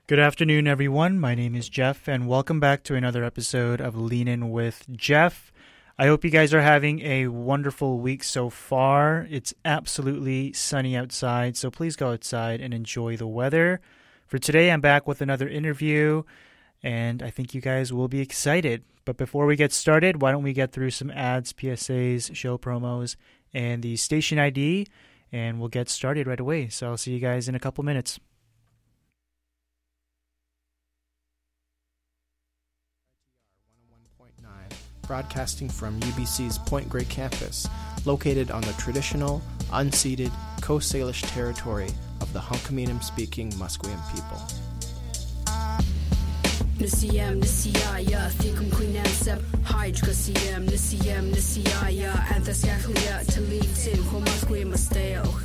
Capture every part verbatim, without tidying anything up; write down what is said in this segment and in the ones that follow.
Good afternoon, everyone. My name is Jeff, and welcome back to another episode of Lean In with Jeff. I hope you guys are having a wonderful week so far. It's absolutely sunny outside, so please go outside and enjoy the weather. For today, I'm back with another interview, and I think you guys will be excited. But before we get started, why don't we get through some ads, P S As, show promos, and the station I D, and we'll get started right away. So I'll see you guys in a couple minutes. Broadcasting from U B C's Point Grey campus, located on the traditional, unceded Coast Salish territory of the Hunkaminam-speaking Musqueam people. Nisiyam nisiyaya thikum quinamsep hydrocasiam nisiyam nisiyaya anthascalia talitin homasque masteo.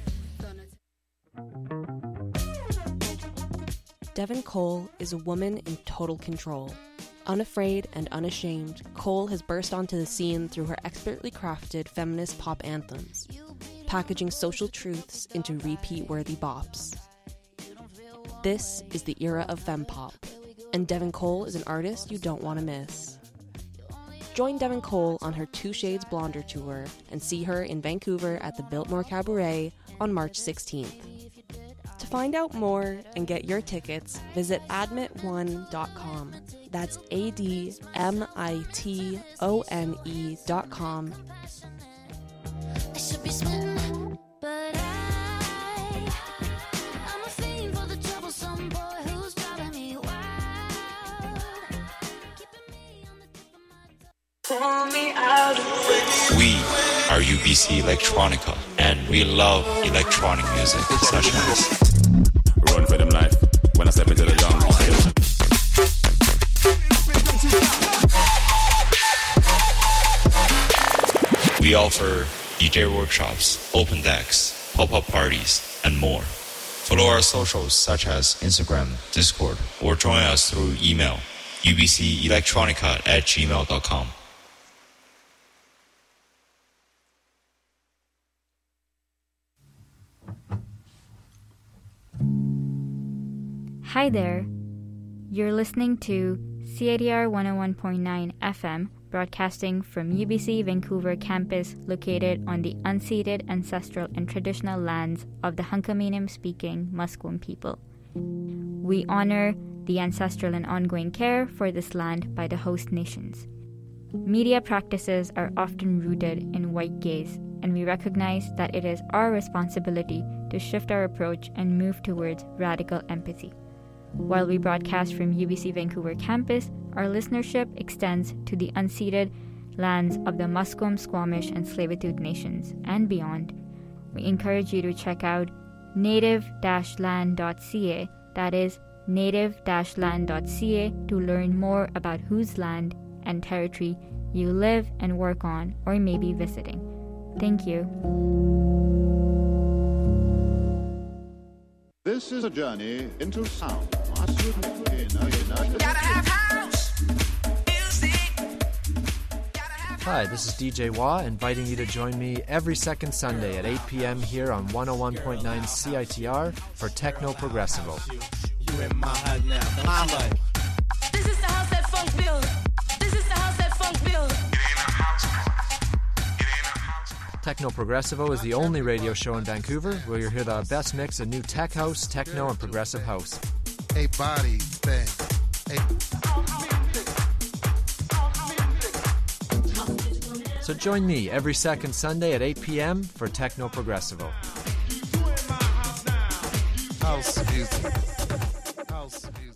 Devin Cole is a woman in total control. Unafraid and unashamed, Cole has burst onto the scene through her expertly crafted feminist pop anthems, packaging social truths into repeat-worthy bops. This is the era of fempop, and Devin Cole is an artist you don't want to miss. Join Devin Cole on her Two Shades Blonder tour and see her in Vancouver at the Biltmore Cabaret on March sixteenth. To find out more and get your tickets, visit admit one dot com. That's A D M I T O N E dot com. I should be sweating, but I, I'm a fiend for the troublesome boy who's driving me wild. Keeping me on the tip of my tongue. Pull me out of We are U B C Electronica, and we love electronic music such as Run for them life when I step into the jungle. We offer D J workshops, open decks, pop-up parties, and more. Follow our socials such as Instagram, Discord, or join us through email, u b c electronica at gmail dot com. Hi there. You're listening to C I T R one oh one point nine F M, broadcasting from U B C Vancouver campus located on the unceded ancestral and traditional lands of the Hunkaminam-speaking Musqueam people. We honor the ancestral and ongoing care for this land by the host nations. Media practices are often rooted in white gaze, and we recognize that it is our responsibility to shift our approach and move towards radical empathy. While we broadcast from U B C Vancouver campus, our listenership extends to the unceded lands of the Musqueam, Squamish, and Tsleil-Waututh nations and beyond. We encourage you to check out native dash land dot c a, that is native dash land dot c a, to learn more about whose land and territory you live and work on or may be visiting. Thank you. This is a journey into sound. You know, you know. Gotta have house music. Hi, this is D J Wah, inviting you to join me every second Sunday at eight p.m. here on one oh one point nine C I T R for Techno Progressivo. You in my head now. Mama. This is the house that funk build. This is the house that funk build. Techno Progressivo is the only radio show in Vancouver where you'll hear the best mix of new tech house, techno, and progressive house. A body thing. A... So join me every second Sunday at eight p.m. for Techno Progressivo. House music. House music.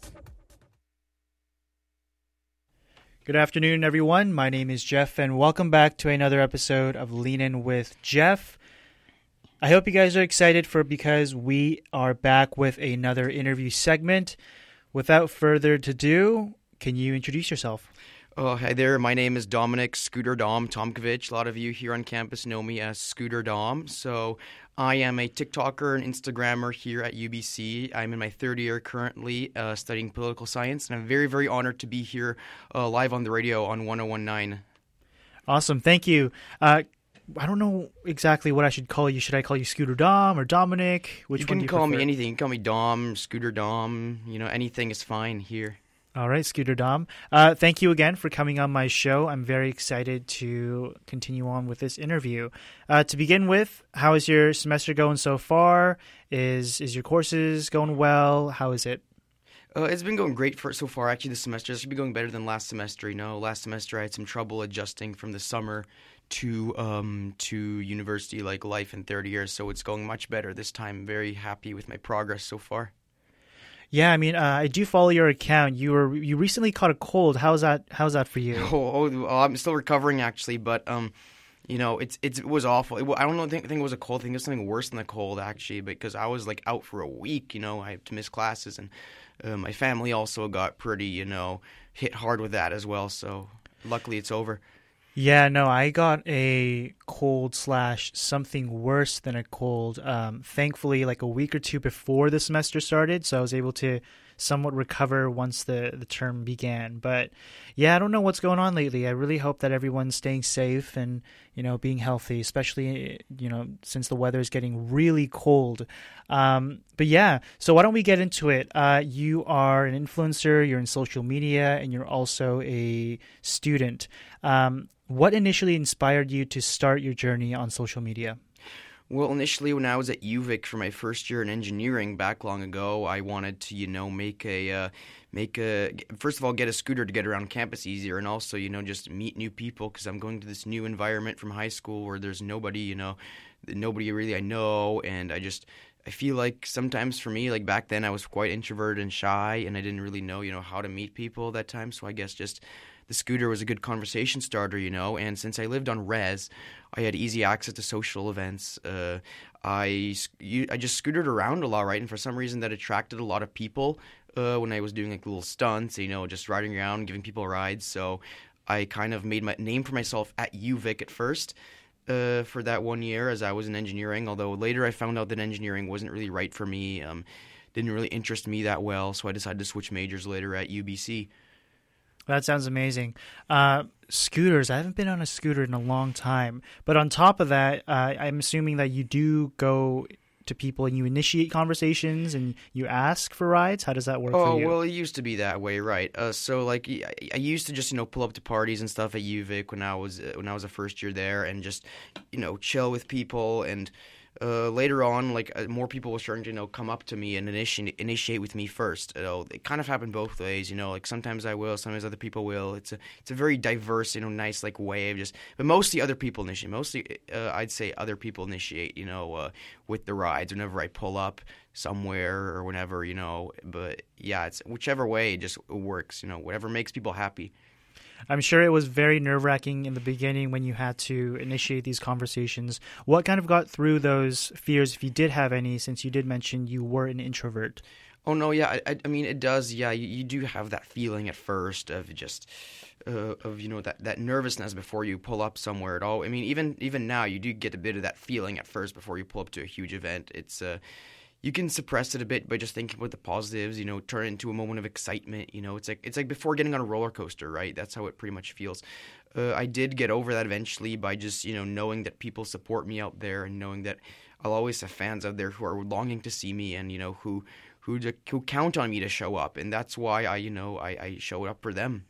Good afternoon, everyone. My name is Jeff, and welcome back to another episode of Lean In with Jeff. I hope you guys are excited for because we are back with another interview segment. Without further ado, can you introduce yourself? Oh, hi there. My name is Dominic Scooter Dom Tomkovich. A lot of you here on campus know me as Scooter Dom. So I am a TikToker and Instagrammer here at U B C. I'm in my third year currently uh, studying political science, and I'm very, very honored to be here uh, live on the radio on one oh one point nine. Awesome. Thank you. Uh, I don't know exactly what I should call you. Should I call you Scooter Dom or Dominic? Which you one can do you call prefer? me anything. You can call me Dom, Scooter Dom. You know, anything is fine here. All right, Scooter Dom. Uh, thank you again for coming on my show. I'm very excited to continue on with this interview. Uh, to begin with, how is your semester going so far? Is is your courses going well? How is it? Uh, it's been going great for so far. Actually, this semester it should be going better than last semester. You know, last semester I had some trouble adjusting from the summer to um to university like life in third year. So it's going much better this time. Very happy with my progress so far. Yeah, I mean, uh, I do follow your account. You were you recently caught a cold. How's that? How's that for you? Oh, oh, oh I'm still recovering actually, but um, you know, it's, it's it was awful. It, I don't know, think, think it was a cold. I think it was something worse than a cold actually, because I was like out for a week. You know, I had to miss classes, and uh, my family also got pretty, you know, hit hard with that as well. So luckily, it's over. Yeah, no, I got a cold slash something worse than a cold, um, thankfully, like a week or two before the semester started. So I was able to somewhat recover once the, the term began. But yeah, I don't know what's going on lately. I really hope that everyone's staying safe and, you know, being healthy, especially, you know, since the weather is getting really cold. Um, but yeah, so why don't we get into it? Uh, you are an influencer, you're in social media, and you're also a student. Um, what initially inspired you to start your journey on social media? Well, initially when I was at U V I C for my first year in engineering back long ago, I wanted to, you know, make a, uh, make a, first of all, get a scooter to get around campus easier, and also, you know, just meet new people, because I'm going to this new environment from high school where there's nobody, you know, nobody really I know, and I just, I feel like sometimes for me, like back then I was quite introverted and shy, and I didn't really know, you know, how to meet people at that time, so I guess just the scooter was a good conversation starter, you know, and since I lived on res, I had easy access to social events. Uh, I, I just scootered around a lot, right? And for some reason that attracted a lot of people uh, when I was doing like little stunts, you know, just riding around, giving people rides. So I kind of made my name for myself at U V I C at first uh, for that one year as I was in engineering, although later I found out that engineering wasn't really right for me, um, didn't really interest me that well, so I decided to switch majors later at U B C. That sounds amazing. Uh, scooters, I haven't been on a scooter in a long time. But on top of that, uh, I'm assuming that you do go to people and you initiate conversations and you ask for rides. How does that work oh, for you? well, it used to be that way, right? Uh, so, like, I, I used to just, you know, pull up to parties and stuff at U V I C when I was uh, when I was a first year there, and just, you know, chill with people. And uh, later on, like, uh, more people were starting to, you know, come up to me and initiate initiate with me first. You know, it kind of happened both ways. You know, like sometimes I will, sometimes other people will. It's a it's a very diverse, you know, nice like way of just. But mostly other people initiate. Mostly, uh, I'd say other people initiate. You know, uh, with the rides whenever I pull up somewhere or whenever, you know. But yeah, it's whichever way it just works. You know, whatever makes people happy. I'm sure it was very nerve-wracking in the beginning when you had to initiate these conversations. What kind of got through those fears, if you did have any, since you did mention you were an introvert? Oh, no, yeah, I, I mean, it does, yeah, you, you do have that feeling at first of just, uh, of, you know, that, that nervousness before you pull up somewhere at all. I mean, even even now, you do get a bit of that feeling at first before you pull up to a huge event. It's, uh, you can suppress it a bit by just thinking about the positives, you know, turn it into a moment of excitement, you know. It's like it's like before getting on a roller coaster, right? That's how it pretty much feels. Uh, I did get over that eventually by just, you know, knowing that people support me out there and knowing that I'll always have fans out there who are longing to see me and, you know, who who, to, who count on me to show up. And that's why I, you know, I, I showed up for them.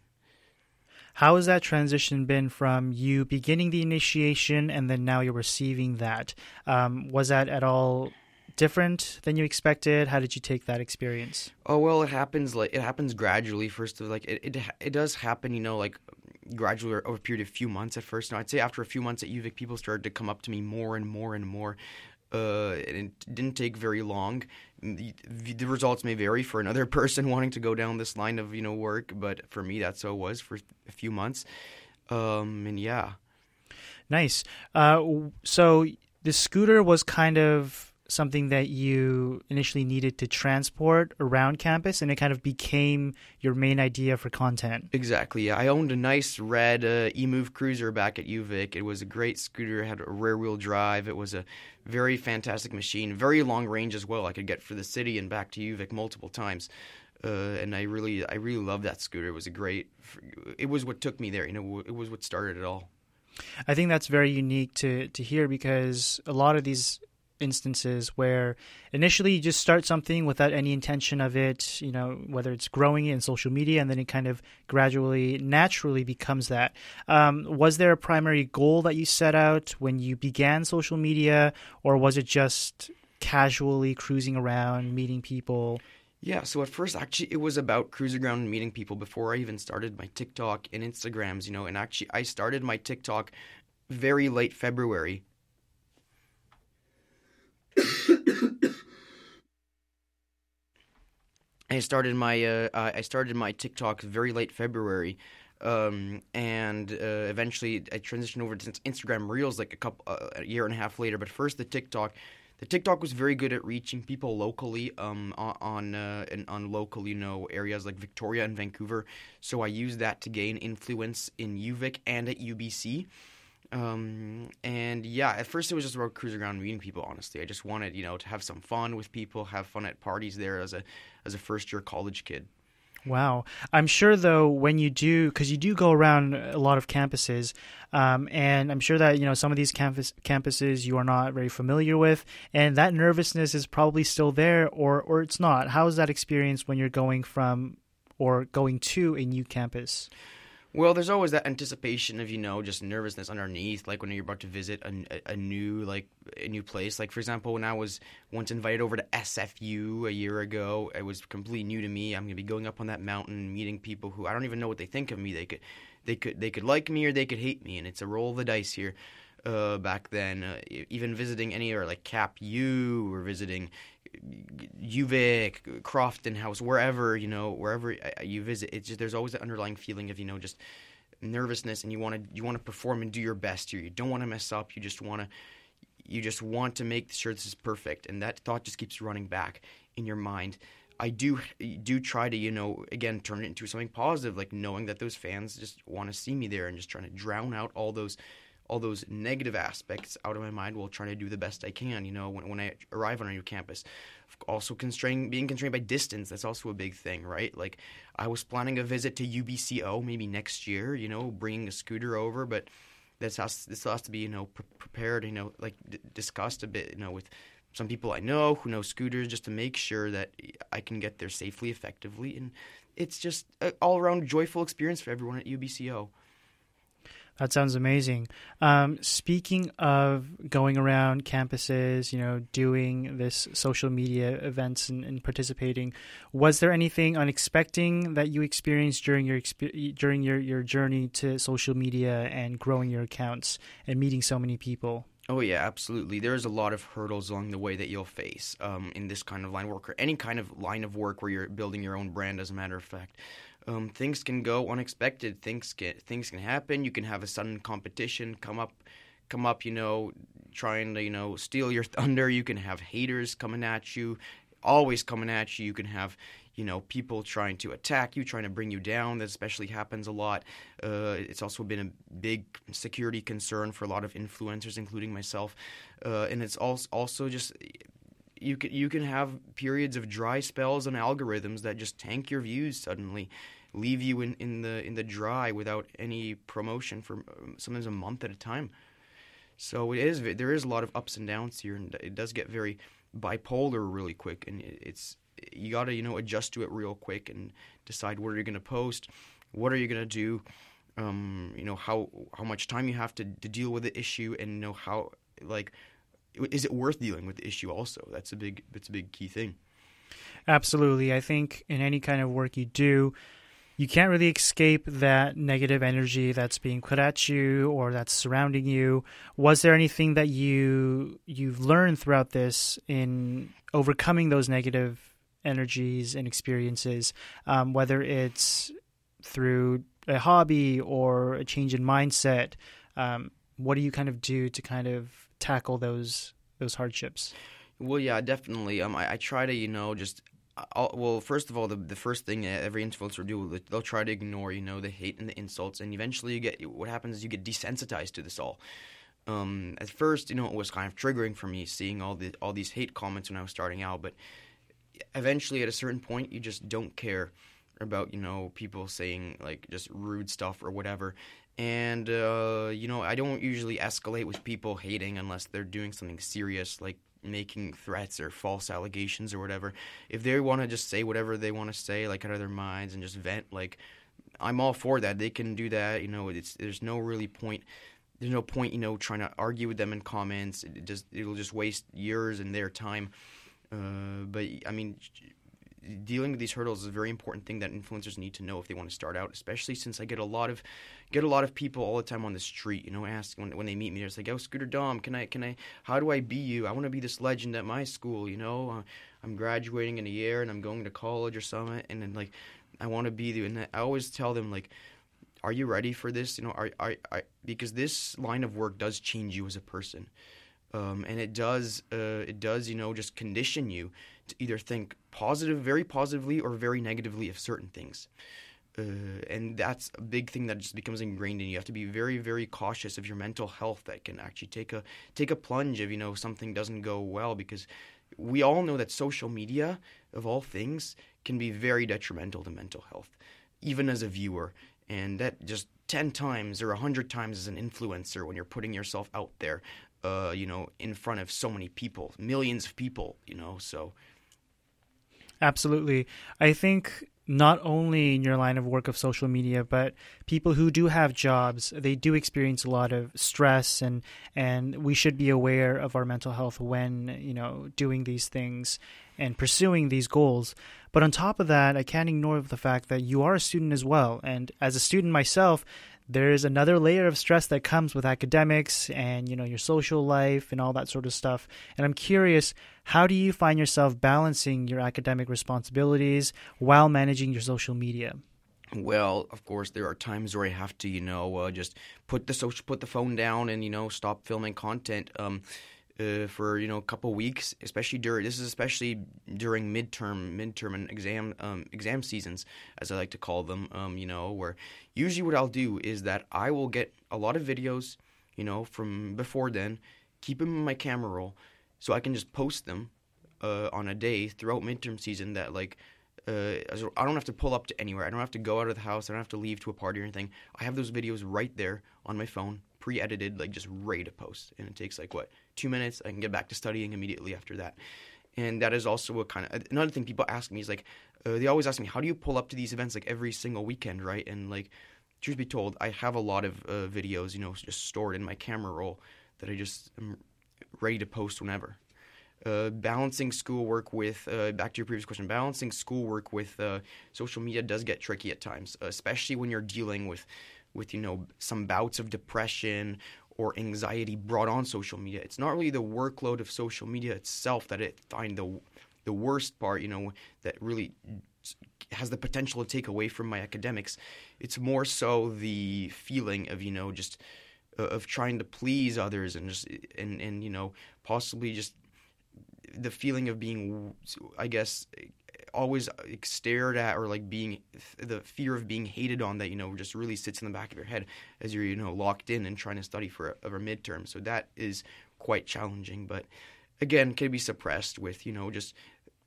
How has that transition been from you beginning the initiation and then now you're receiving that? Um, was that at all different than you expected? How did you take that experience? Oh, well, it happens like it happens gradually. First of like it, it it does happen, you know, like gradually over a period of a few months at first. Now, I'd say after a few months at U V I C, people started to come up to me more and more and more. Uh, and it didn't take very long. The, the results may vary for another person wanting to go down this line of, you know, work, but for me, that's how it was for a few months. Um, and yeah. Nice. Uh, so the scooter was kind of something that you initially needed to transport around campus, and it kind of became your main idea for content. Exactly. Yeah. I owned a nice red uh, eMove Cruiser back at U V I C. It was a great scooter. It had a rear-wheel drive. It was a very fantastic machine, very long range as well. I could get for the city and back to U V I C multiple times. Uh, and I really, I really loved that scooter. It was a great. It was what took me there. You know, it was what started it all. I think that's very unique to, to hear, because a lot of these instances where initially you just start something without any intention of it, you know, whether it's growing it in social media, and then it kind of gradually, naturally becomes that. Um, was there a primary goal that you set out when you began social media, or was it just casually cruising around, meeting people? Yeah, so at first, actually, it was about cruising around and meeting people before I even started my TikTok and Instagrams, you know, and actually I started my TikTok very late February. I started my uh, I started my TikTok very late February, um, and uh, eventually I transitioned over to Instagram Reels like a couple uh, a year and a half later. But first, the TikTok, the TikTok was very good at reaching people locally, um, on on, uh, in, on local you know areas like Victoria and Vancouver. So I used that to gain influence in U V I C and at U B C. Um, and yeah, at first it was just about cruising around meeting people, honestly. I just wanted, you know, to have some fun with people, have fun at parties there as a as a first year college kid. Wow. I'm sure, though, when you do, because you do go around a lot of campuses, um, and I'm sure that, you know, some of these campus campuses you are not very familiar with, and that nervousness is probably still there, or, or it's not. How is that experience when you're going from or going to a new campus? Well, there's always that anticipation of, you know, just nervousness underneath, like when you're about to visit a, a new, like, a new place. Like, for example, when I was once invited over to S F U a year ago, it was completely new to me. I'm going to be going up on that mountain, meeting people who I don't even know what they think of me. They could, they could, they could like me or they could hate me, and it's a roll of the dice here. Uh, back then, uh, even visiting anywhere like Cap U or visiting U V I C, Crofton House, wherever, you know, wherever you visit, it's just, there's always that underlying feeling of, you know, just nervousness, and you want to you want to perform and do your best here. You don't want to mess up. You just want to you just want to make sure this is perfect, and that thought just keeps running back in your mind. I do do try to, you know, again, turn it into something positive, like knowing that those fans just want to see me there, and just trying to drown out all those all those negative aspects out of my mind while trying to do the best I can, you know, when when I arrive on a new campus. Also constrained, being constrained by distance, that's also a big thing, right? Like, I was planning a visit to U B C O maybe next year, you know, bringing a scooter over, but this has, this has to be, you know, pre- prepared, you know, like d- discussed a bit, you know, with some people I know who know scooters, just to make sure that I can get there safely, effectively, and it's just an all-around joyful experience for everyone at U B C O. That sounds amazing. Um, speaking of going around campuses, you know, doing this social media events and, and participating, was there anything unexpected that you experienced during your exp- during your, your journey to social media and growing your accounts and meeting so many people? Oh, yeah, absolutely. There's a lot of hurdles along the way that you'll face um, in this kind of line of work, or any kind of line of work where you're building your own brand, as a matter of fact. Um, things can go unexpected. Things can things can happen. You can have a sudden competition come up, come up. You know, trying to you know steal your thunder. You can have haters coming at you, always coming at you. You can have you know people trying to attack you, trying to bring you down. That especially happens a lot. Uh, it's also been a big security concern for a lot of influencers, including myself. Uh, and it's also also just. You can you can have periods of dry spells on algorithms that just tank your views suddenly, leave you in, in the in the dry without any promotion for sometimes a month at a time. So it is there is a lot of ups and downs here, and it does get very bipolar really quick. And it's you got to you know adjust to it real quick and decide what are you going to post, what are you going to do, um, you know how how much time you have to, to deal with the issue, and you know how like. Is it worth dealing with the issue also? That's a big that's a big key thing. Absolutely. I think in any kind of work you do, you can't really escape that negative energy that's being put at you or that's surrounding you. Was there anything that you you've learned throughout this in overcoming those negative energies and experiences, um, whether it's through a hobby or a change in mindset? Um, what do you kind of do to kind of tackle those those hardships? Well, yeah, definitely. Um, I, I try to, you know, just I'll, well, first of all, the the first thing every influencer do, they'll try to ignore, you know, the hate and the insults, and eventually you get what happens is you get desensitized to this all. Um, at first, you know, it was kind of triggering for me seeing all the all these hate comments when I was starting out, but eventually, at a certain point, you just don't care about, you know, people saying like just rude stuff or whatever. And, uh, you know, I don't usually escalate with people hating unless they're doing something serious, like making threats or false allegations or whatever. If they want to just say whatever they want to say, like out of their minds and just vent, like, I'm all for that. They can do that. You know, it's there's no really point. There's no point, you know, trying to argue with them in comments. It just it'll just waste years and their time. Uh, but I mean, dealing with these hurdles is a very important thing that influencers need to know if they want to start out. Especially since I get a lot of get a lot of people all the time on the street, you know, ask when when they meet me. They're just like, "Oh, Scooter Dom, can I can I? How do I be you? I want to be this legend at my school. You know, uh, I'm graduating in a year and I'm going to college or something, and then like, I want to be you." And I always tell them like, are you ready for this? You know, are, are, are because this line of work does change you as a person, um, and it does, uh, it does, you know, just condition you to either think positive, very positively, or very negatively of certain things, uh, and that's a big thing that just becomes ingrained in you. You have to be very, very cautious of your mental health. That can actually take a take a plunge if you know something doesn't go well, because we all know that social media, of all things, can be very detrimental to mental health, even as a viewer. And that just ten times or one hundred times as an influencer when you're putting yourself out there, uh, you know, in front of so many people, millions of people, you know, so. Absolutely. I think not only in your line of work of social media, but people who do have jobs, they do experience a lot of stress, and, and we should be aware of our mental health when, you know, doing these things and pursuing these goals. But on top of that, I can't ignore the fact that you are a student as well. And as a student myself, there's another layer of stress that comes with academics and, you know, your social life and all that sort of stuff. And I'm curious, how do you find yourself balancing your academic responsibilities while managing your social media? Well, of course, there are times where I have to, you know, uh, just put the social, put the phone down and, you know, stop filming content. Um, Uh, for you know a couple weeks, especially during this is especially during midterm, midterm and exam um, exam seasons, as I like to call them. Um, you know, where usually what I'll do is that I will get a lot of videos, you know, from before then, keep them in my camera roll, so I can just post them uh, on a day throughout midterm season. That like uh, I don't have to pull up to anywhere. I don't have to go out of the house. I don't have to leave to a party or anything. I have those videos right there on my phone, pre-edited, like just ready to post. And it takes like, what, two minutes? I can get back to studying immediately after that. And that is also a kind of, another thing people ask me is like, uh, they always ask me, how do you pull up to these events like every single weekend, right? And like, truth be told, I have a lot of uh, videos, you know, just stored in my camera roll that I just am ready to post whenever. Uh, balancing schoolwork with, uh, back to your previous question, balancing schoolwork with uh, social media does get tricky at times, especially when you're dealing with, with, you know, some bouts of depression or anxiety brought on social media. It's not really the workload of social media itself that I find the, the worst part, you know, that really has the potential to take away from my academics. It's more so the feeling of, you know, just uh, of trying to please others and just, and, and, you know, possibly just the feeling of being, I guess, always stared at, or like being, the fear of being hated on that, you know, just really sits in the back of your head as you're, you know, locked in and trying to study for a, a midterm. So that is quite challenging, but again, can be suppressed with, you know, just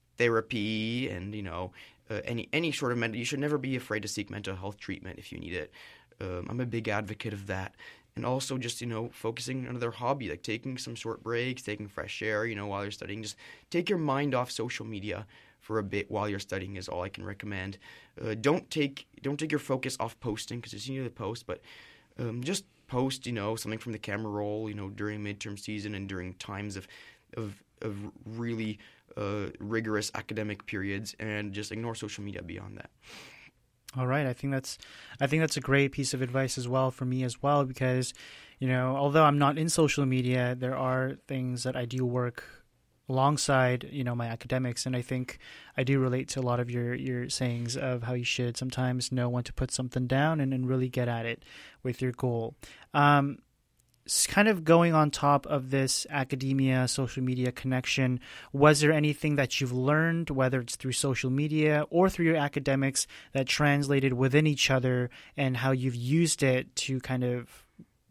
therapy and, you know, uh, any, any sort of mental, you should never be afraid to seek mental health treatment if you need it. Um, I'm a big advocate of that. And also just, you know, focusing on their hobby, like taking some short breaks, taking fresh air, you know, while you're studying. Just take your mind off social media for a bit while you're studying is all I can recommend. Uh, don't take don't take your focus off posting, because it's easy to post, but um, just post, you know, something from the camera roll, you know, during midterm season and during times of of, of really uh, rigorous academic periods, and just ignore social media beyond that. All right, I think that's I think that's a great piece of advice as well for me as well, because, you know, although I'm not in social media, there are things that I do work alongside, you know, my academics, and I think I do relate to a lot of your your sayings of how you should sometimes know when to put something down and, and really get at it with your goal. Um, kind of going on top of this academia, social media connection, was there anything that you've learned, whether it's through social media or through your academics, that translated within each other, and how you've used it to kind of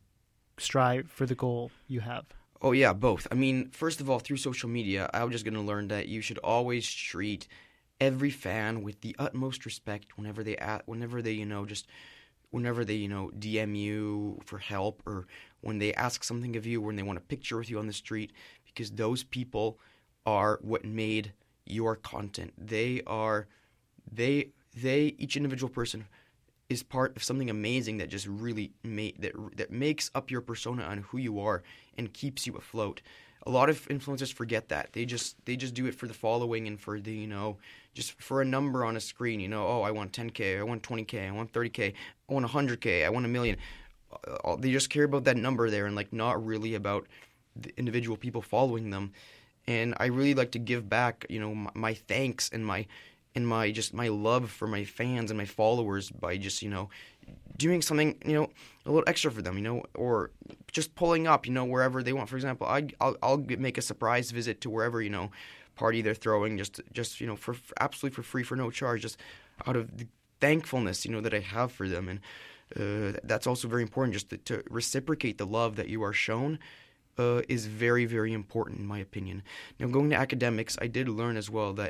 strive for the goal you have? Oh, yeah, both. I mean, first of all, through social media, I was just going to learn that you should always treat every fan with the utmost respect whenever they, whenever they, you know, just whenever they, you know, D M you for help, or when they ask something of you, when they want a picture with you on the street, because those people are what made your content. They are, they, they, each individual person is part of something amazing that just really ma- that that makes up your persona on who you are and keeps you afloat. A lot of influencers forget that. They just they just do it for the following and for the, you know, just for a number on a screen. You know, oh, I want ten K, I want twenty K, I want thirty K, I want one hundred K, I want a million. Uh, they just care about that number there and like not really about the individual people following them. And I really like to give back, you know, my, my thanks and my and my just my love for my fans and my followers by just, you know, doing something, you know, a little extra for them, you know, or just pulling up, you know, wherever they want. For example, I I'll, I'll make a surprise visit to wherever, you know, party they're throwing, just just you know, for, for absolutely for free, for no charge, just out of the thankfulness, you know, that I have for them. And uh, that's also very important, just to, to reciprocate the love that you are shown. Uh, is very, very important in my opinion. Now, going to academics, I did learn as well that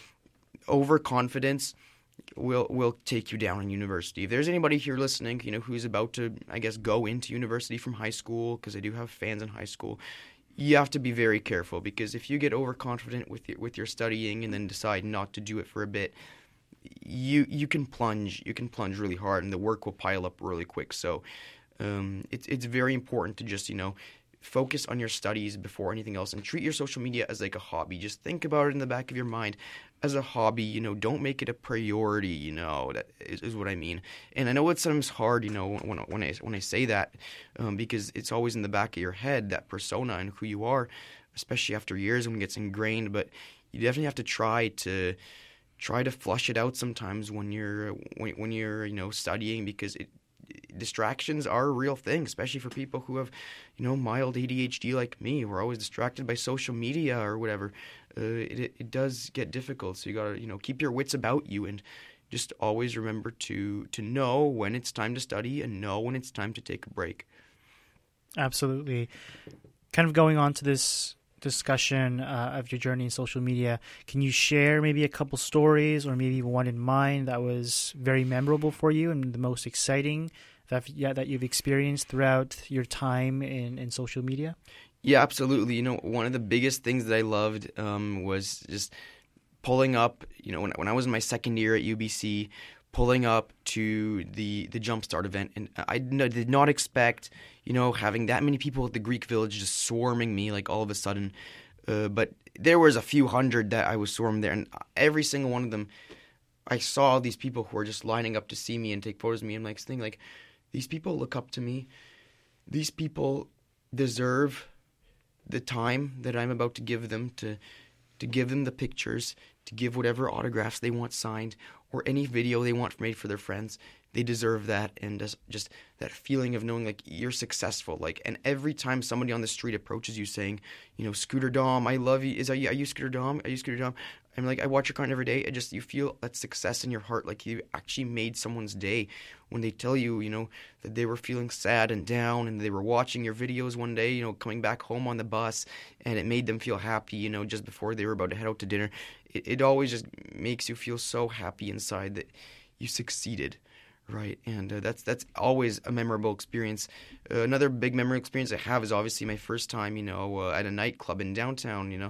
overconfidence will will take you down in university. If there's anybody here listening, you know, who's about to, I guess, go into university from high school, because I do have fans in high school, you have to be very careful, because if you get overconfident with your, with your studying and then decide not to do it for a bit, you you can plunge, you can plunge really hard, and the work will pile up really quick. So um, it's it's very important to just, you know, focus on your studies before anything else, and treat your social media as like a hobby. Just think about it in the back of your mind as a hobby, you know, don't make it a priority, you know, that is, is what I mean. And I know it's sometimes hard, you know, when, when I when I say that, um, because it's always in the back of your head, that persona and who you are, especially after years when it gets ingrained. But you definitely have to try to try to flush it out sometimes when you're when, when you're, you know, studying, because it distractions are a real thing, especially for people who have, you know, mild A D H D like me. We're always distracted by social media or whatever. Uh, it it does get difficult. So you gotta, you know, keep your wits about you, and just always remember to to know when it's time to study and know when it's time to take a break. Absolutely. Kind of going on to this discussion uh, of your journey in social media, can you share maybe a couple stories, or maybe one in mind that was very memorable for you and the most exciting that yeah that you've experienced throughout your time in, in social media? Yeah, absolutely. You know, one of the biggest things that I loved um, was just pulling up, you know, when, when I was in my second year at U B C, pulling up to the, the Jumpstart event. And I did not expect, you know, having that many people at the Greek Village just swarming me like all of a sudden. Uh, but there was a few hundred that I was swarmed there. And every single one of them, I saw these people who were just lining up to see me and take photos of me. And like, thinking, like, these people look up to me. These people deserve the time that I'm about to give them, to to give them the pictures, to give whatever autographs they want signed, or any video they want made for their friends. They deserve that, and just, just that feeling of knowing like you're successful. Like, and every time somebody on the street approaches you saying, you know, Scooter Dom, I love you. Is are you, are you Scooter Dom? Are you Scooter Dom? I'm like, I watch your content every day. I just, you feel that success in your heart, like you actually made someone's day when they tell you, you know, that they were feeling sad and down, and they were watching your videos one day, you know, coming back home on the bus, and it made them feel happy, you know, just before they were about to head out to dinner. It, it always just makes you feel so happy inside that you succeeded. Right, and uh, that's that's always a memorable experience. Uh, another big memorable experience I have is obviously my first time, you know, uh, at a nightclub in downtown. You know,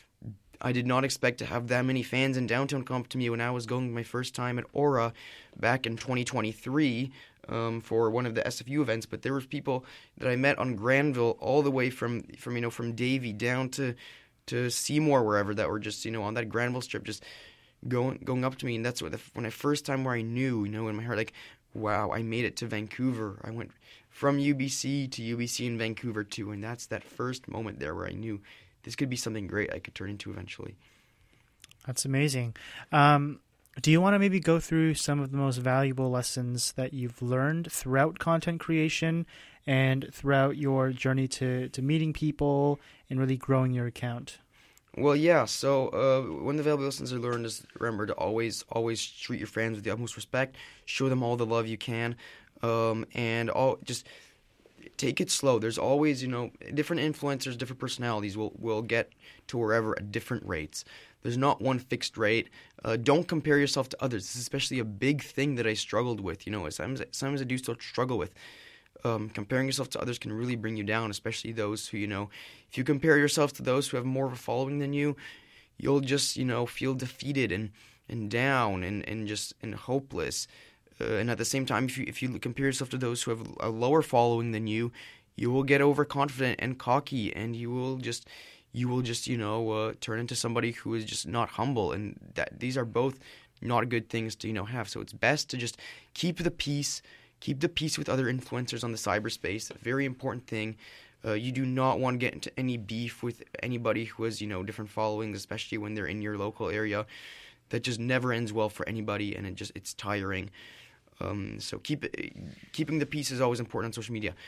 I did not expect to have that many fans in downtown come up to me when I was going my first time at Aura back in twenty twenty-three um, for one of the S F U events. But there were people that I met on Granville all the way from from you know from Davie down to to Seymour, wherever, that were just, you know, on that Granville strip, just going going up to me. And that's what the, when I first time where I knew, you know, in my heart, like, wow, I made it to Vancouver. I went from U B C to U B C in Vancouver too, and that's that first moment there where I knew this could be something great I could turn into eventually. That's amazing. Um, do you want to maybe go through some of the most valuable lessons that you've learned throughout content creation and throughout your journey to, to meeting people and really growing your account? Well, yeah, so uh, one of the valuable lessons I learned is, remember to always, always treat your fans with the utmost respect, show them all the love you can, um, and all just take it slow. There's always, you know, different influencers, different personalities will, will get to wherever at different rates. There's not one fixed rate. Uh, don't compare yourself to others. This is especially a big thing that I struggled with. You know, sometimes, sometimes I do still struggle with. Um, comparing yourself to others can really bring you down, especially those who, you know, if you compare yourself to those who have more of a following than you, you'll just, you know, feel defeated and, and down and, and just and hopeless. Uh, and at the same time, if you if you compare yourself to those who have a lower following than you, you will get overconfident and cocky, and you will just you will just you know uh, turn into somebody who is just not humble. And that these are both not good things to you know have. So it's best to just keep the peace. Keep the peace with other influencers on the cyberspace. A very important thing. Uh, you do not want to get into any beef with anybody who has, you know, different followings, especially when they're in your local area. That just never ends well for anybody, and it just it's tiring. Um, so keep it, keeping the peace is always important on social media.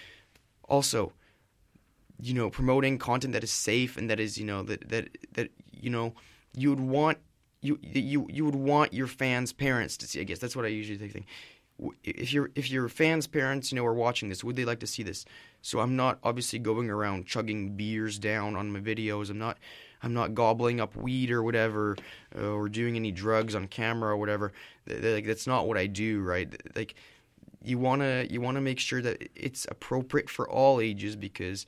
Also, you know, promoting content that is safe and that is, you know, that that that you know you would want you you you would want your fans' parents to see. I guess that's what I usually think. If your if your fans' parents, you know, are watching this, would they like to see this? So I'm not obviously going around chugging beers down on my videos. I'm not I'm not gobbling up weed or whatever, uh, or doing any drugs on camera or whatever. Like that's not what I do, right? Like you wanna you wanna make sure that it's appropriate for all ages, because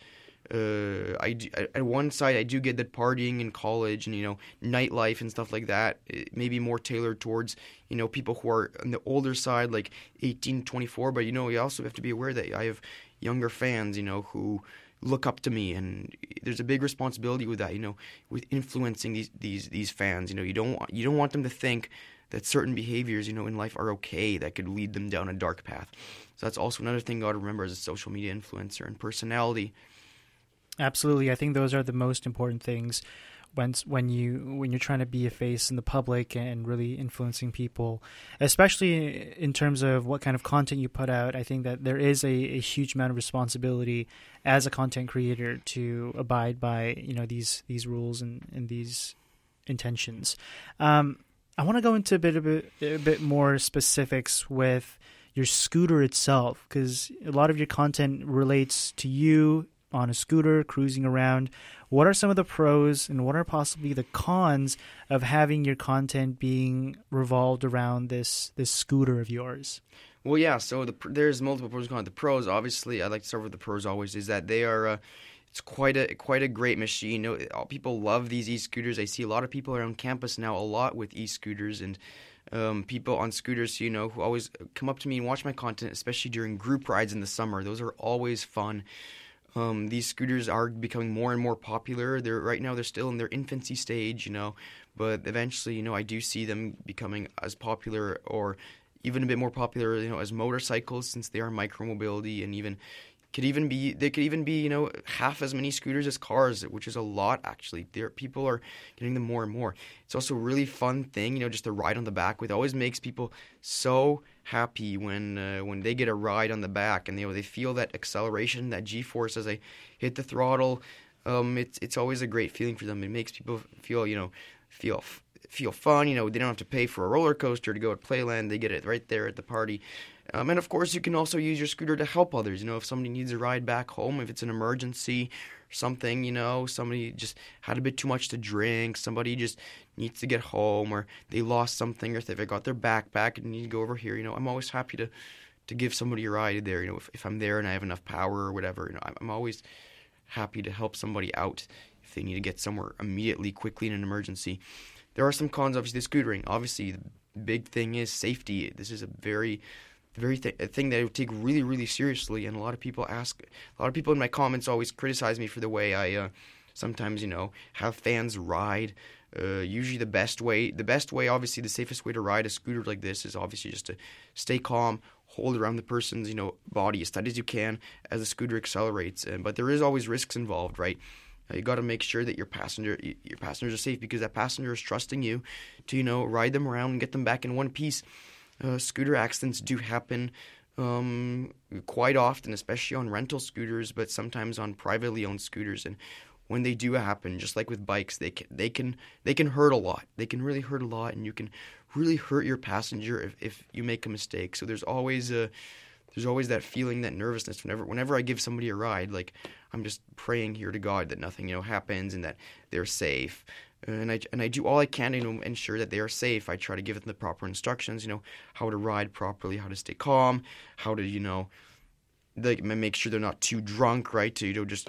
uh, I do, at one side I do get that partying in college and you know nightlife and stuff like that, it may be more tailored towards you know people who are on the older side, like eighteen, twenty-four. But you know you also have to be aware that I have younger fans, you know, who look up to me, and there's a big responsibility with that, you know, with influencing these these these fans. You know, you don't want, you don't want them to think that certain behaviors, you know, in life are okay, that could lead them down a dark path. So that's also another thing you got to remember as a social media influencer and personality. Absolutely. I think those are the most important things when when you when you're trying to be a face in the public and really influencing people, especially in terms of what kind of content you put out. I think that there is a, a huge amount of responsibility as a content creator to abide by, you know, these these rules and, and these intentions. Um, I want to go into a bit, a bit a bit more specifics with your scooter itself, because a lot of your content relates to you on a scooter cruising around. What are some of the pros and what are possibly the cons of having your content being revolved around this this scooter of yours? Well, yeah, so the, there's multiple pros and cons. The pros, obviously, I like to start with the pros always, is that they are uh, it's quite a quite a great machine. You know, all, people love these e-scooters. I see a lot of people around campus now a lot with e-scooters, and um, people on scooters, you know, who always come up to me and watch my content, especially during group rides in the summer. Those are always fun. Um, these scooters are becoming more and more popular. They're right now they're still in their infancy stage, you know, but eventually, you know, I do see them becoming as popular or even a bit more popular, you know, as motorcycles, since they are micromobility, and even could even be they could even be, you know, half as many scooters as cars, which is a lot actually. There people are getting them more and more. It's also a really fun thing, you know, just to ride on the back with. It always makes people so happy when uh, when they get a ride on the back, and you know they feel that acceleration, that G-force as they hit the throttle. Um, it's it's always a great feeling for them. It makes people feel, you know, feel feel fun. You know, they don't have to pay for a roller coaster to go at Playland. They get it right there at the party. Um, and of course, you can also use your scooter to help others. You know, if somebody needs a ride back home, if it's an emergency or something, you know, somebody just had a bit too much to drink, somebody just needs to get home, or they lost something, or if they got their backpack and need to go over here, you know, I'm always happy to, to give somebody a ride there. You know, if, if I'm there and I have enough power or whatever, you know, I'm, I'm always happy to help somebody out if they need to get somewhere immediately, quickly in an emergency. There are some cons, obviously, to scootering. Obviously, the big thing is safety. This is a very very th- a thing that I would take really, really seriously, and a lot of people ask, a lot of people in my comments always criticize me for the way I uh, sometimes, you know, have fans ride. Uh, usually the best way, the best way, obviously the safest way to ride a scooter like this is obviously just to stay calm, hold around the person's, you know, body as tight as you can as the scooter accelerates. Uh, but there is always risks involved, right? Uh, you got to make sure that your passenger, your passengers are safe, because that passenger is trusting you to, you know, ride them around and get them back in one piece. Uh, scooter accidents do happen um, quite often, especially on rental scooters, but sometimes on privately owned scooters. And when they do happen, just like with bikes, they can they can they can hurt a lot. They can really hurt a lot, and you can really hurt your passenger if, if you make a mistake. So there's always a there's always that feeling, that nervousness. Whenever whenever I give somebody a ride, like I'm just praying here to God that nothing, you know, happens and that they're safe. and I and I do all I can to, you know, ensure that they are safe. I try to give them the proper instructions, you know, how to ride properly, how to stay calm, how to, you know, like make sure they're not too drunk, right? To, you know, just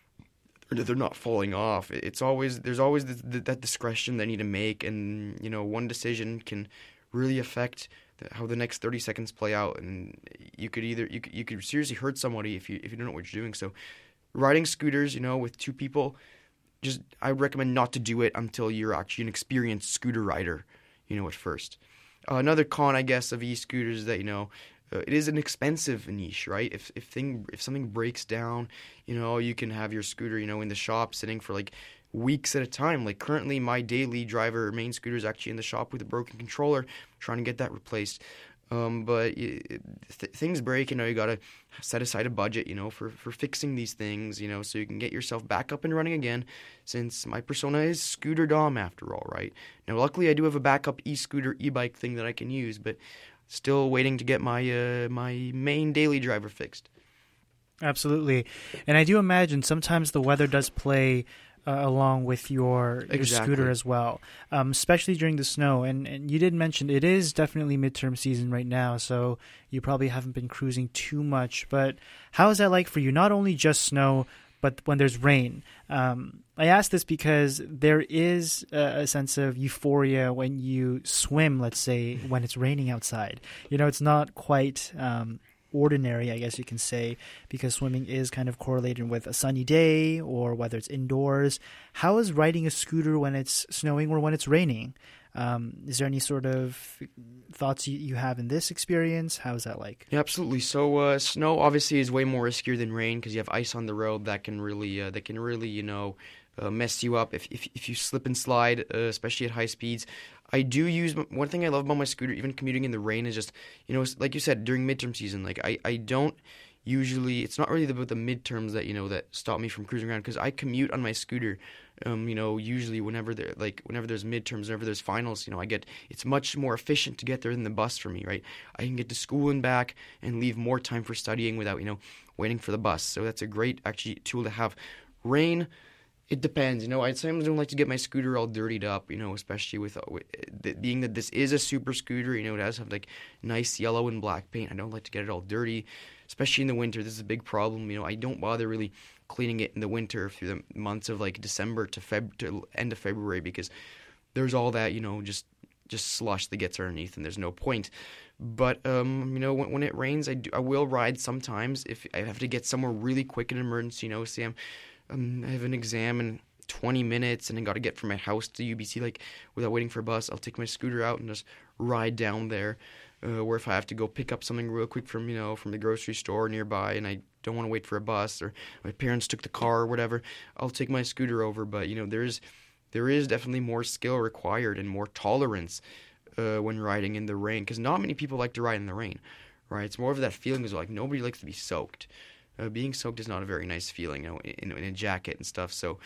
they're not falling off. It's always there's always the, the, that discretion they need to make, and you know, one decision can really affect the, how the next thirty seconds play out, and you could either you could, you could seriously hurt somebody if you if you don't know what you're doing. So, riding scooters, you know, with two people, just I would recommend not to do it until you're actually an experienced scooter rider, you know, at first. Uh, another con, I guess, of e-scooters is that, you know, Uh, it is an expensive niche, right? If if thing if something breaks down, you know, you can have your scooter, you know, in the shop sitting for like weeks at a time. Like currently, my daily driver main scooter is actually in the shop with a broken controller, trying to get that replaced. Um, but it, th- things break, you know, you gotta set aside a budget, you know, for, for fixing these things, you know, so you can get yourself back up and running again. Since my persona is Scooter Dom, after all, right? Now, luckily, I do have a backup e-scooter, e-bike thing that I can use, but still waiting to get my uh, my main daily driver fixed. Absolutely. And I do imagine sometimes the weather does play uh, along with your, your Exactly. scooter as well, um, especially during the snow. And, and you did mention it is definitely midterm season right now, so you probably haven't been cruising too much. But how is that like for you? Not only just snow, but when there's rain. Um, I ask this because there is a, a sense of euphoria when you swim, let's say, when it's raining outside. You know, it's not quite um, ordinary, I guess you can say, because swimming is kind of correlated with a sunny day or whether it's indoors. How is riding a scooter when it's snowing or when it's raining? Um, is there any sort of thoughts you, you have in this experience? How is that like? Yeah, absolutely. So uh, snow obviously is way more riskier than rain because you have ice on the road that can really, uh, that can really, you know, uh, mess you up if, if if you slip and slide, uh, especially at high speeds. I do use one thing I love about my scooter, even commuting in the rain, is just, you know, like you said, during midterm season, like I, I don't usually, it's not really about the midterms that, you know, that stop me from cruising around because I commute on my scooter. Um, you know, usually whenever there, like whenever there's midterms, whenever there's finals, you know, I get, it's much more efficient to get there than the bus for me, right? I can get to school and back and leave more time for studying without, you know, waiting for the bus. So that's a great actually tool to have. Rain, it depends, you know. I sometimes don't like to get my scooter all dirtied up, you know, especially with, uh, with the, being that this is a super scooter, you know, it does have like nice yellow and black paint. I don't like to get it all dirty, especially in the winter. This is a big problem, you know. I don't bother really cleaning it in the winter through the months of like December to Feb to end of February because there's all that, you know, just just slush that gets underneath and there's no point. But um, you know, when, when it rains, I do, I will ride sometimes if I have to get somewhere really quick in an emergency. You know, say I'm um, I have an exam in twenty minutes and then got to get from my house to U B C like without waiting for a bus. I'll take my scooter out and just ride down there. Uh, or if I have to go pick up something real quick from, you know, from the grocery store nearby and I don't want to wait for a bus or my parents took the car or whatever, I'll take my scooter over. But, you know, there's there is definitely more skill required and more tolerance uh, when riding in the rain because not many people like to ride in the rain, right? It's more of that feeling is like nobody likes to be soaked. Uh, being soaked is not a very nice feeling, you know, in, in a jacket and stuff. So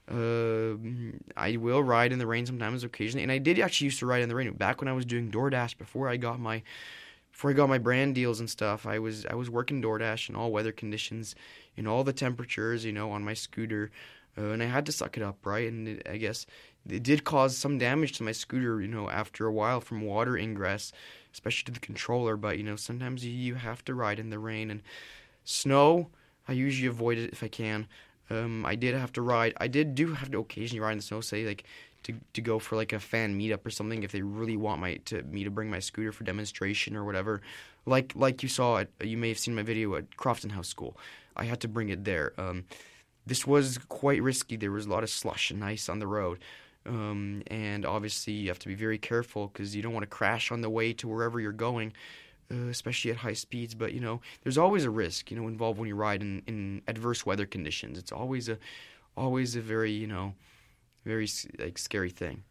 uh, I will ride in the rain sometimes, occasionally, and I did actually used to ride in the rain back when I was doing DoorDash before I got my before I got my brand deals and stuff. I was I was working DoorDash in all weather conditions, in all the temperatures, you know, on my scooter, uh, and I had to suck it up, right? And it, I guess it did cause some damage to my scooter, you know, after a while from water ingress, especially to the controller. But you know, sometimes you, you have to ride in the rain and snow. I usually avoid it if I can. Um, I did have to ride. I did do have to occasionally ride in the snow, say like to to go for like a fan meetup or something if they really want my to me to bring my scooter for demonstration or whatever. Like like you saw, it, you may have seen my video at Crofton House School. I had to bring it there. Um, this was quite risky. There was a lot of slush and ice on the road, um, and obviously you have to be very careful because you don't want to crash on the way to wherever you're going. Uh, especially at high speeds, but you know, there's always a risk, you know, involved when you ride in, in adverse weather conditions. It's always a, always a very, you know, very like scary thing.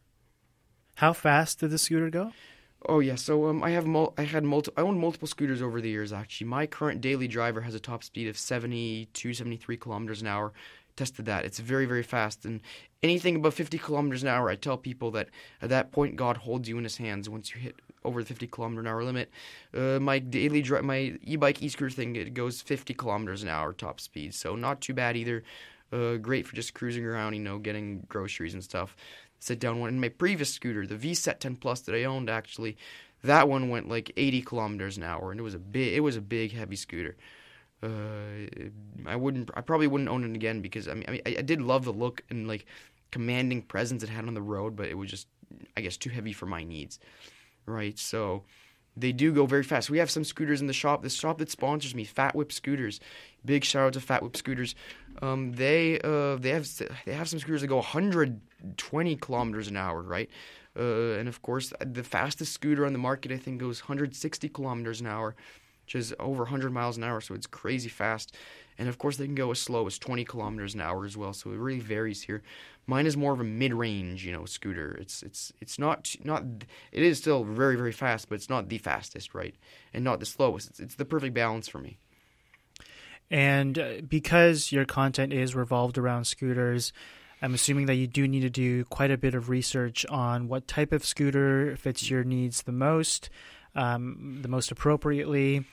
How fast did the scooter go? Oh yeah, so um, I have mul- I had multi- I owned multiple scooters over the years. Actually, my current daily driver has a top speed of seventy-two, seventy-three kilometers an hour. Tested that; it's very, very fast. And anything above fifty kilometers an hour, I tell people that at that point God holds you in His hands. Once you hit over the fifty kilometer an hour limit, uh, my daily dri- my e-bike e-scooter thing, it goes fifty kilometers an hour top speed, so not too bad either. Uh, great for just cruising around, you know, getting groceries and stuff. sit down one. And my previous scooter, the V SET ten Plus that I owned, actually, that one went like eighty kilometers an hour, and it was a big, it was a big, heavy scooter. Uh, I wouldn't, I probably wouldn't own it again because I mean, I mean, I, I did love the look and like commanding presence it had on the road, but it was just, I guess, too heavy for my needs, right? So they do go very fast. We have some scooters in the shop. The shop that sponsors me, Fat Whip Scooters. Big shout out to Fat Whip Scooters. Um, they uh, they have they have some scooters that go one hundred twenty kilometers an hour, right? Uh, and of course, the fastest scooter on the market I think goes one hundred sixty kilometers an hour, which is over one hundred miles an hour. So it's crazy fast. And of course, they can go as slow as twenty kilometers an hour as well. So it really varies here. Mine is more of a mid-range, you know, scooter. It's it's it's not not it is still very very fast, but it's not the fastest, right? And not the slowest. It's, it's the perfect balance for me. And uh, because your content is revolved around scooters, I'm assuming that you do need to do quite a bit of research on what type of scooter fits your needs the most, um, the most appropriately.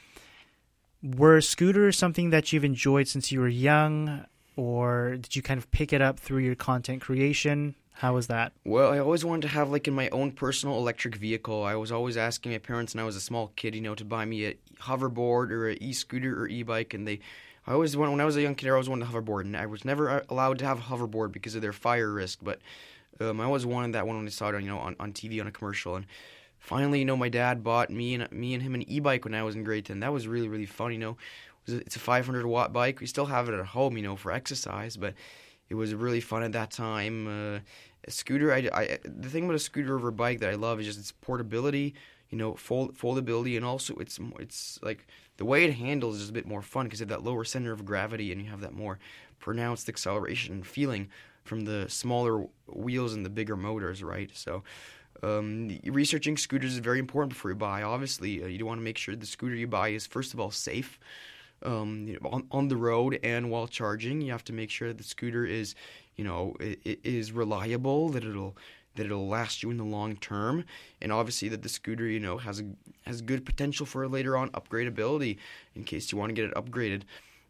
Were scooters something that you've enjoyed since you were young, or did you kind of pick it up through your content creation? How was that? Well, I always wanted to have like in my own personal electric vehicle. I was always asking my parents when I was a small kid, you know, to buy me a hoverboard or an e-scooter or e-bike, and they I always wanted, when I was a young kid, I always wanted a hoverboard, and I was never allowed to have a hoverboard because of their fire risk. But um, I always wanted that one when I saw it, you know, on, on T V on a commercial. And finally, you know, my dad bought me and me and him an e-bike when I was in grade ten. That was really really fun, you know. It was a, it's a five hundred watt bike. We still have it at home, you know, for exercise, but it was really fun at that time. Uh, a scooter, I, I the thing about a scooter over a bike that I love is just its portability, you know, fold, foldability, and also it's it's like the way it handles is just a bit more fun because you have that lower center of gravity and you have that more pronounced acceleration feeling from the smaller wheels and the bigger motors, right? So um, researching scooters is very important before you buy. Obviously, uh, you want to make sure the scooter you buy is, first of all, safe. Um, you know, on, on the road and while charging, you have to make sure that the scooter is, you know, it, it is reliable, that it'll that it'll last you in the long term, and obviously that the scooter, you know, has a has good potential for later on upgradability in case you want to get it upgraded.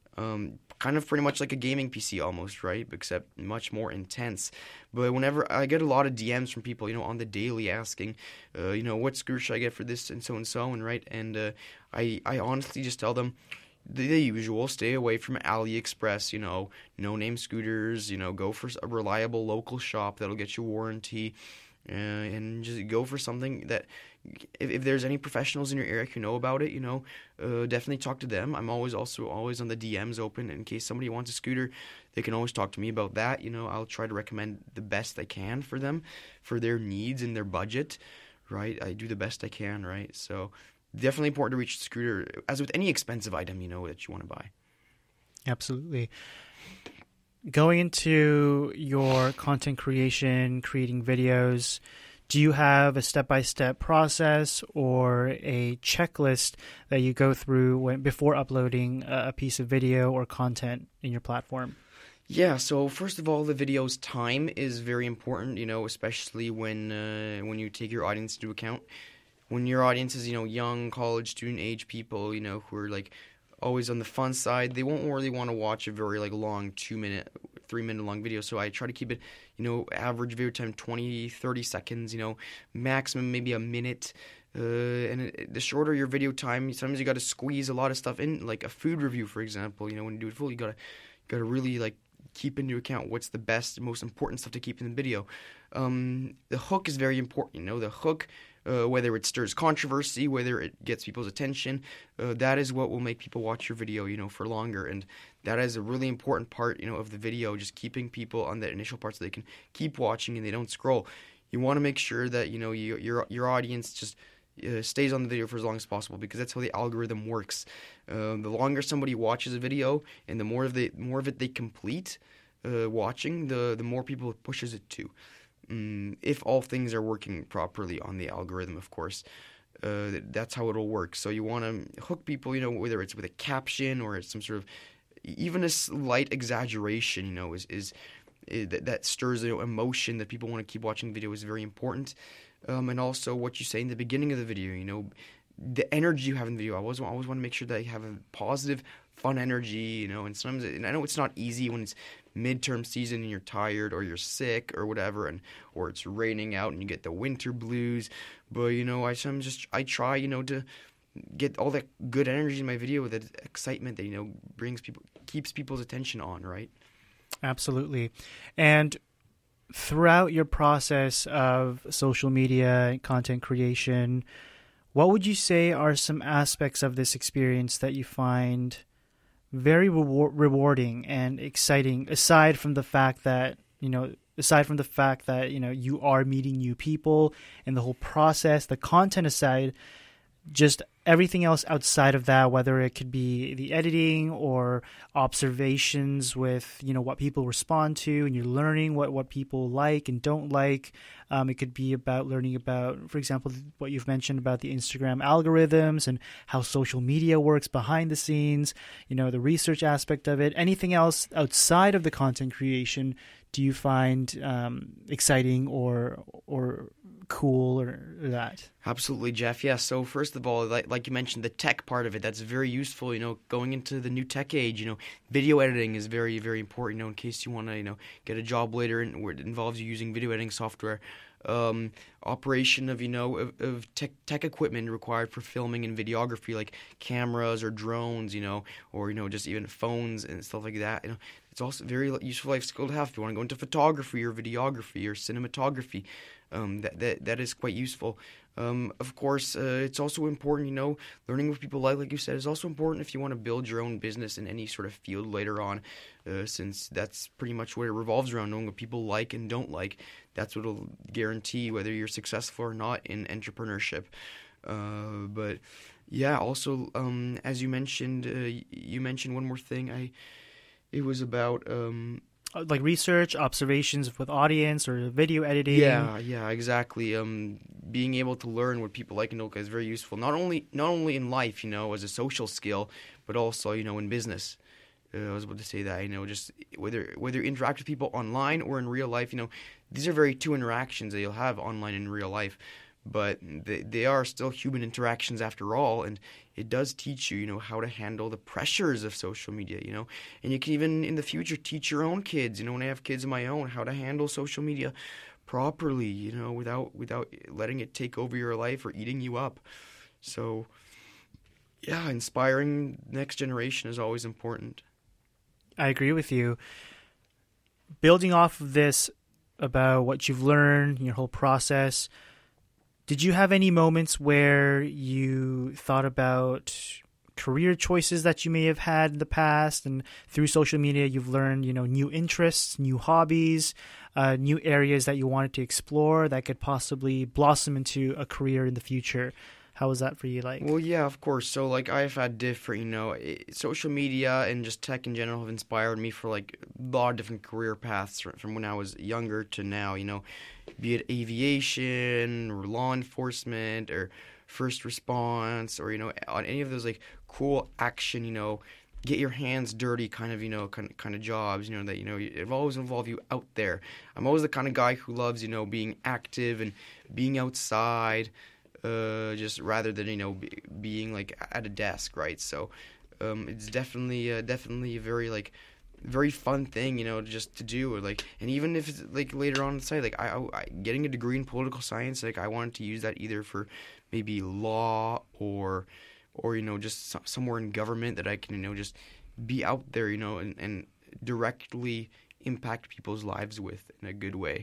Um, kind of pretty much like a gaming P C almost, right? Except much more intense. But whenever I get a lot of D Ms from people, you know, on the daily asking, uh, you know, what scooter should I get for this and so and so, and right, and uh, I I honestly just tell them the, the usual: stay away from AliExpress, you know, no-name scooters, you know, go for a reliable local shop that'll get you warranty, uh, and just go for something that, if, if there's any professionals in your area who know about it, you know, uh, definitely talk to them. I'm always also always on the D Ms open in case somebody wants a scooter. They can always talk to me about that. You know, I'll try to recommend the best I can for them, for their needs and their budget, right? I do the best I can, right? So definitely important to reach the scooter, as with any expensive item, you know, that you want to buy. Absolutely. Going into your content creation, creating videos, do you have a step-by-step process or a checklist that you go through when, before uploading a piece of video or content in your platform? Yeah, so first of all, the video's time is very important, you know, especially when uh, when you take your audience into account. When your audience is, you know, young, college student age people, you know, who are like always on the fun side, they won't really want to watch a very like long two minute, three minute long video. So I try to keep it, you know, average video time twenty, thirty seconds, you know, maximum maybe a minute. Uh, and it, the shorter your video time, sometimes you got to squeeze a lot of stuff in, like a food review, for example. You know, when you do it full, you got to got to really like keep into account what's the best, most important stuff to keep in the video. Um, the hook is very important. You know, the hook. Uh, whether it stirs controversy, whether it gets people's attention, uh, that is what will make people watch your video, you know, for longer. And that is a really important part, you know, of the video, just keeping people on that initial part so they can keep watching and they don't scroll. You want to make sure that, you know, you, your your audience just uh, stays on the video for as long as possible, because that's how the algorithm works. Uh, the longer somebody watches a video and the more of the more of it they complete uh, watching, the the more people it pushes it to. Mm, if all things are working properly on the algorithm, of course, uh, that's how it'll work. So you want to hook people, you know, whether it's with a caption or it's some sort of, even a slight exaggeration, you know, is, is, is that, that stirs, you know, emotion that people want to keep watching the video is very important. Um, and also what you say in the beginning of the video, you know, the energy you have in the video. I always, I always want to make sure that you have a positive, fun energy, you know. And sometimes, it, and I know it's not easy when it's midterm season and you're tired or you're sick or whatever, and or it's raining out and you get the winter blues. But you know, I sometimes just I try, you know, to get all that good energy in my video with the excitement that, you know, brings people, keeps people's attention on, right? Absolutely. And throughout your process of social media content creation, what would you say are some aspects of this experience that you find very rewar- rewarding and exciting, aside from the fact that, you know, aside from the fact that, you know, you are meeting new people and the whole process, the content aside, just everything else outside of that, whether it could be the editing or observations with, you know, what people respond to, and you're learning what, what people like and don't like. Um, it could be about learning about, for example, what you've mentioned about the Instagram algorithms and how social media works behind the scenes, you know, the research aspect of it. Anything else outside of the content creation do you find um, exciting or or cool or, or that? Absolutely, Jeff. Yeah, so first of all, like, like you mentioned, the tech part of it, that's very useful, you know, going into the new tech age. You know, video editing is very, very important, you know, in case you want to, you know, get a job later and where it involves you using video editing software. Um, operation of, you know, of, of tech, tech equipment required for filming and videography, like cameras or drones, you know, or, you know, just even phones and stuff like that. You know, it's also very useful life skill to have if you want to go into photography or videography or cinematography. Um, that, that that is quite useful. Um, of course, uh, it's also important, you know, learning what people like, like you said, is also important if you want to build your own business in any sort of field later on, uh, since that's pretty much what it revolves around, knowing what people like and don't like. That's what will guarantee whether you're successful or not in entrepreneurship. Uh, but yeah, also, um, as you mentioned, uh, you mentioned one more thing. I, it was about... Um, like research, observations with audience, or video editing. Yeah, yeah, exactly. Um, being able to learn what people like and don't like is very useful. Not only not only in life, you know, as a social skill, but also, you know, in business. Uh, I was about to say that, you know, just whether whether you interact with people online or in real life, you know, these are very two interactions that you'll have online and in real life. But they, they are still human interactions after all, and it does teach you, you know, how to handle the pressures of social media, you know. And you can even, in the future, teach your own kids, you know, when I have kids of my own, how to handle social media properly, you know, without without letting it take over your life or eating you up. So, yeah, inspiring next generation is always important. I agree with you. Building off of this about what you've learned, your whole process, did you have any moments where you thought about career choices that you may have had in the past, and through social media you've learned, you know, new interests, new hobbies, uh, new areas that you wanted to explore that could possibly blossom into a career in the future? How was that for you? Like, well, yeah, of course. So, like, I've had different, you know, social media and just tech in general have inspired me for, like, a lot of different career paths from when I was younger to now, you know, be it aviation or law enforcement or first response or, you know, on any of those, like, cool action, you know, get your hands dirty kind of, you know, kind of, kind of jobs, you know, that, you know, it always involve you out there. I'm always the kind of guy who loves, you know, being active and being outside. Uh, just rather than, you know, be, being like at a desk, right? So, um, it's definitely, uh, definitely a very like, very fun thing, you know, just to do. Like, and even if it's like later on in the site, like I, I, getting a degree in political science, like I wanted to use that either for maybe law or, or you know, just so, somewhere in government that I can, you know, just be out there, you know, and, and directly impact people's lives with in a good way.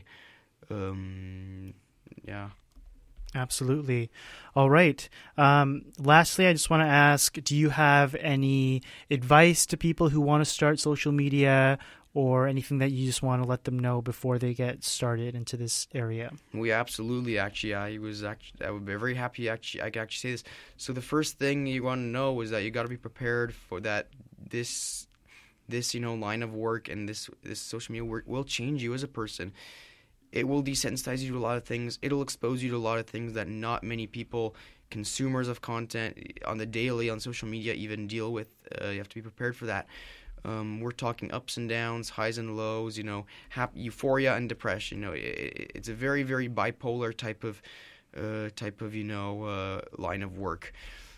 Um, yeah. Absolutely. All right. Um, lastly, I just want to ask, do you have any advice to people who want to start social media, or anything that you just want to let them know before they get started into this area? We absolutely, actually, I was actually, I would be very happy, actually, I could actually say this. So the first thing you want to know is that you got to be prepared for that this, this, you know, line of work and this, this social media work will change you as a person. It will desensitize you to a lot of things. It'll expose you to a lot of things that not many people, consumers of content on the daily on social media, even deal with. Uh, you have to be prepared for that. Um, we're talking ups and downs, highs and lows, you know, happy, euphoria and depression. You know, it, it's a very, very bipolar type of, uh, type of, you know, uh, line of work.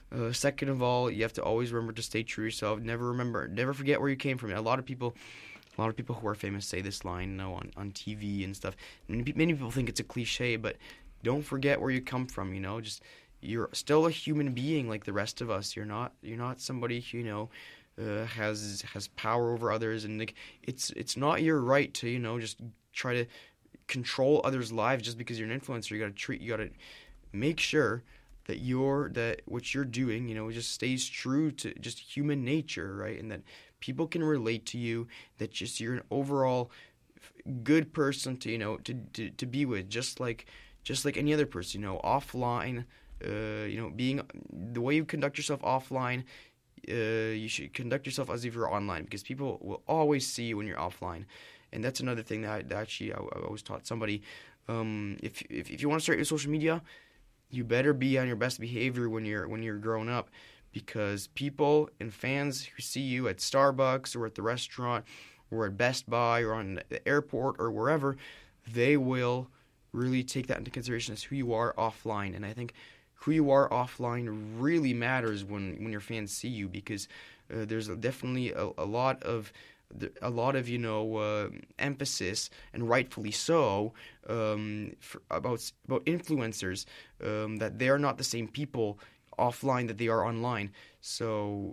Uh, second of all, you have to always remember to stay true to yourself. Never remember, never forget where you came from. A lot of people, a lot of people who are famous say this line, you know, on, on T V and stuff. Many, pe- many people think it's a cliche, but don't forget where you come from. You know, just you're still a human being like the rest of us. You're not, you're not somebody who, you know, uh, has has power over others, and like it's it's not your right to, you know, just try to control others' lives just because you're an influencer. You got to treat, you got to make sure that you're that what you're doing, you know, just stays true to just human nature, right? And that people can relate to you. That just you're an overall good person to, you know, to to, to be with, just like just like any other person, you know, offline. Uh, you know, being the way you conduct yourself offline, uh, you should conduct yourself as if you're online, because people will always see you when you're offline. And that's another thing that, I, that actually I, I always taught somebody. Um, if, if if you want to start your social media, you better be on your best behavior when you're when you're growing up, because people and fans who see you at Starbucks or at the restaurant or at Best Buy or on the airport or wherever, they will really take that into consideration as who you are offline. And I think who you are offline really matters when, when your fans see you, because uh, there's definitely a, a lot of a lot of, you know, uh, emphasis, and rightfully so, um, for, about about influencers, um, that they are not the same people offline that they are online. So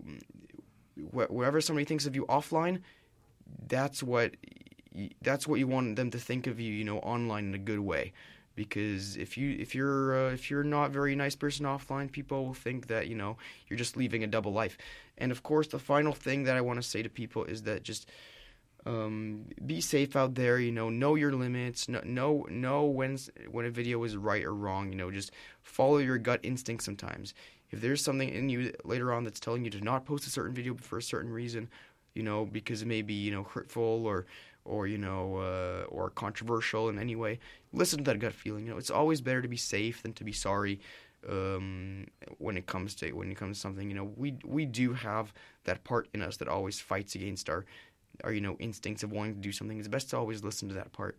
wh- wherever somebody thinks of you offline, that's what that's what you want them to think of you, you know, online in a good way. Because if you if you're uh, if you're not a very nice person offline, people will think that, you know, you're just living a double life. And of course, the final thing that I want to say to people is that just um, be safe out there. You know, know your limits. Know know, know when when a video is right or wrong. You know, just follow your gut instinct. Sometimes, if there's something in you later on that's telling you to not post a certain video for a certain reason, you know, because it may be, you know, hurtful or or you know, uh, or controversial in any way, listen to that gut feeling. You know, it's always better to be safe than to be sorry. Um, when it comes to when it comes to something, you know, we we do have that part in us that always fights against our, our you know, instincts of wanting to do something. It's best to always listen to that part.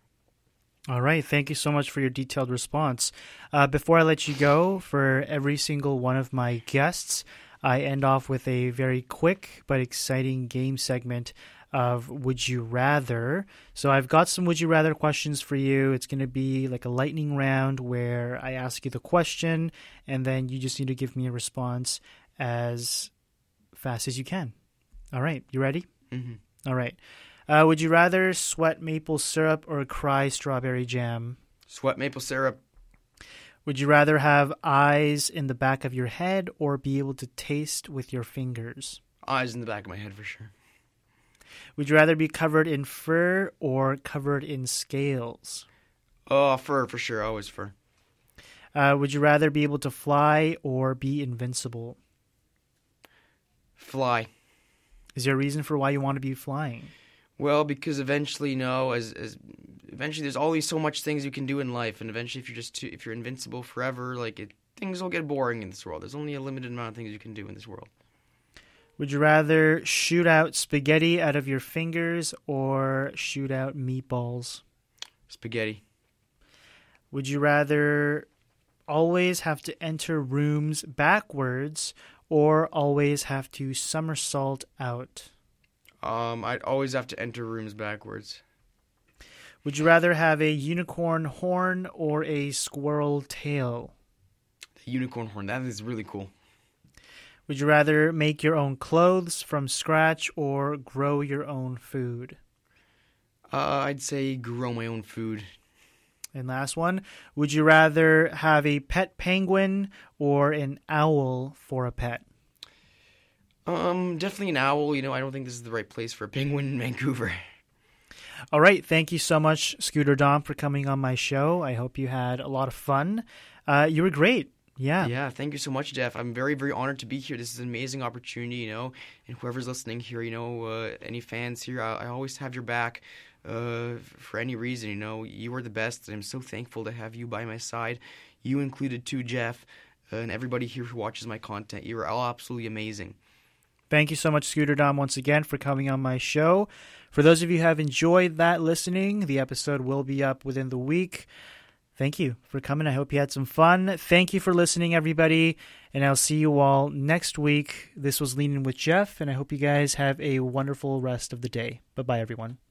All right. Thank you so much for your detailed response. Uh, before I let you go, for every single one of my guests, I end off with a very quick but exciting game segment of Would You Rather. So I've got some Would You Rather questions for you. It's going to be like a lightning round where I ask you the question, and then you just need to give me a response as fast as you can. All right. You ready? Mm-hmm. All right. Uh, would you rather sweat maple syrup or cry strawberry jam? Sweat maple syrup. Would you rather have eyes in the back of your head or be able to taste with your fingers? Eyes in the back of my head for sure. Would you rather be covered in fur or covered in scales? Oh, fur for sure. Always fur. Uh, would you rather be able to fly or be invincible? Fly. Is there a reason for why you want to be flying? Well, because eventually, you know, as as eventually there's always so much things you can do in life, and eventually if you're just too, if you're invincible forever, like it, things will get boring in this world. There's only a limited amount of things you can do in this world. Would you rather shoot out spaghetti out of your fingers or shoot out meatballs? Spaghetti. Would you rather always have to enter rooms backwards or always have to somersault out? Um, I'd always have to enter rooms backwards. Would you rather have a unicorn horn or a squirrel tail? The unicorn horn. That is really cool. Would you rather make your own clothes from scratch or grow your own food? Uh, I'd say grow my own food. And last one, would you rather have a pet penguin or an owl for a pet? Um, definitely an owl. You know, I don't think this is the right place for a penguin in Vancouver. All right. Thank you so much, Scooter Dom, for coming on my show. I hope you had a lot of fun. Uh, you were great. Yeah. Yeah, thank you so much, Jeff. I'm very, very honored to be here. This is an amazing opportunity, you know, and whoever's listening here, you know, uh, any fans here, I, I always have your back uh, for any reason, you know. You are the best, and I'm so thankful to have you by my side. You included too, Jeff, uh, and everybody here who watches my content. You are all absolutely amazing. Thank you so much, Scooter Dom, once again for coming on my show. For those of you who have enjoyed that listening, the episode will be up within the week. Thank you for coming. I hope you had some fun. Thank you for listening, everybody. And I'll see you all next week. This was Leaning with Jeff, and I hope you guys have a wonderful rest of the day. Bye-bye, everyone.